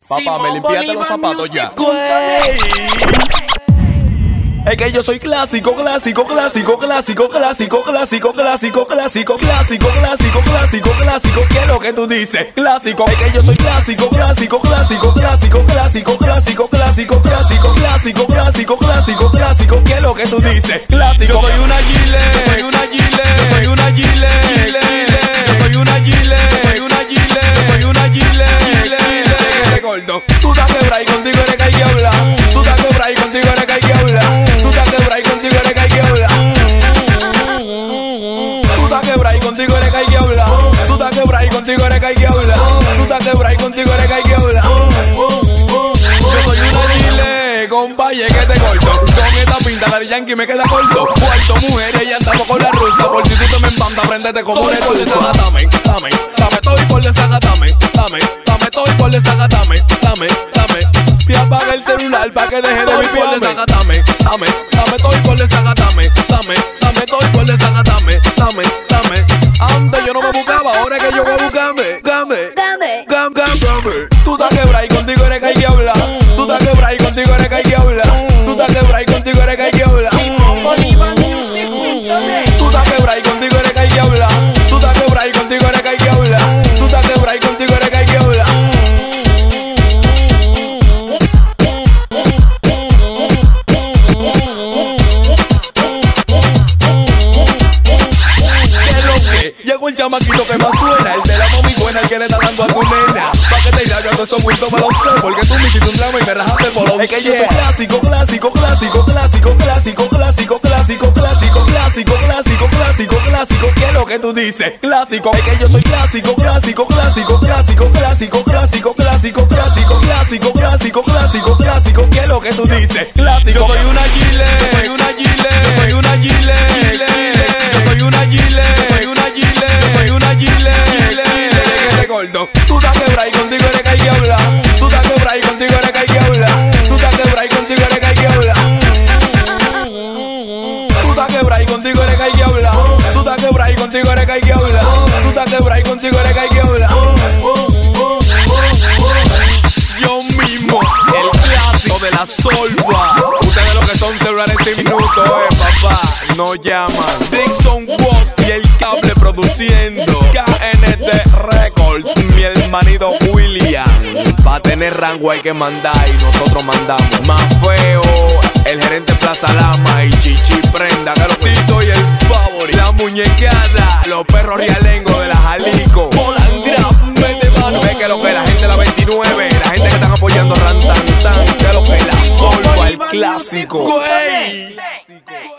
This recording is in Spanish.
Papá, me limpiaste los zapatos ya. Es que yo soy clásico, clásico, clásico, clásico, clásico, clásico, clásico, clásico, clásico, clásico, clásico, clásico. ¿Qué es lo que tú dices? Clásico. Es que yo soy clásico, clásico, clásico, clásico, clásico, clásico, clásico, clásico, clásico, clásico, clásico, clásico. ¿Qué es lo que tú dices? Clásico. Yo soy una Gile, yo soy una Gile, yo soy una Gile, yo soy una Gile, yo soy una Gile, yo soy una Gile, Gile, gordo. Tú estás quebrada y contigo eres que hay que hablar. Tú estás quebrada y contigo eres que hay que hablar. Tú estás quebrada y contigo eres que hay que hablar. Tú estás quebrada y contigo eres que hay que hablar. Tú estás quebrada y contigo eres que hay que hablar. Tú estás quebrada y contigo eres que hay que hablar. Yo soy una Gile, compa, y es que te corto. Con esta pinta la de Yankee me queda corto. Cuarto mujeres y andamos con la rusa. Por si tú te me empanta, préndete como una rusa. Dame, dame, dame todo y por desaga, dame, dame, dame todo y por desaga, dame, dame, dame. Y apaga el celular pa' que deje de vipiarme. Dame, dame, dame todo y por desaga, dame, dame, dame todo y por desaga, dame, dame, dame. Antes yo no me buscaba, ahora es que yo voy a buscarme. Tú estás quebrada y contigo eres que hay que hablar. Tú estás quebrada y contigo eres que hay que hablar. Tú estás quebrada y contigo eres que hay que hablar. Tú estás quebrada y contigo eres que hay que hablar. Tú estás quebrada y contigo eres que hay que hablar. Tú estás quebrada y contigo eres que hay que hablar. Llegó el chamaquito que más suena, el de la mami buena, el que le está dando a tu nena. Pa' que te irá yo esos bultos me lo sé, porque tú me hiciste un drama y me rajaste el bolón. Es que yo soy clásico, clásico, clásico, clásico, clásico, clásico, clásico, clásico, clásico, clásico, clásico, clásico. ¿Qué es lo que tú dices? Clásico. Es que yo soy clásico, clásico, clásico, clásico, clásico, clásico, clásico, clásico, clásico, clásico, clásico, clásico. ¿Qué es lo que tú dices? Clásico. Yo soy una Gile, yo soy una Gile, yo soy una Gile, yo soy una Gile, yo soy una Gile, yo soy una Gile, Gile, gordo. Tú estás quebrada y contigo eres que hay que hablar. Tú estás quebrada y contigo eres que hay que hablar. Tú estás quebrada y contigo eres que hay que hablar. Tú estás quebrada y contigo eres que hay que hablar. Tú estás quebrada y contigo eres que hay que hablar. Tú estás quebrada y contigo eres que hay que hablar. Yo mismo, el clásico de la solva. Ustedes lo que son celulares en minutos, papá, no llaman. Dixon Boss y el cable produciendo. KNT Records, mi hermanito William. Pa' tener rango hay que mandar y nosotros mandamos. Más feo, el gerente Plaza Lama y Chichi Prenda, que los titos y el favorito. La muñecada, los perros rialengos de la Jalico. Polangraf, mete mano. Ve que lo que la gente de la 29, la gente que están apoyando Rantantan, que lo que la solva, el clásico. Güey.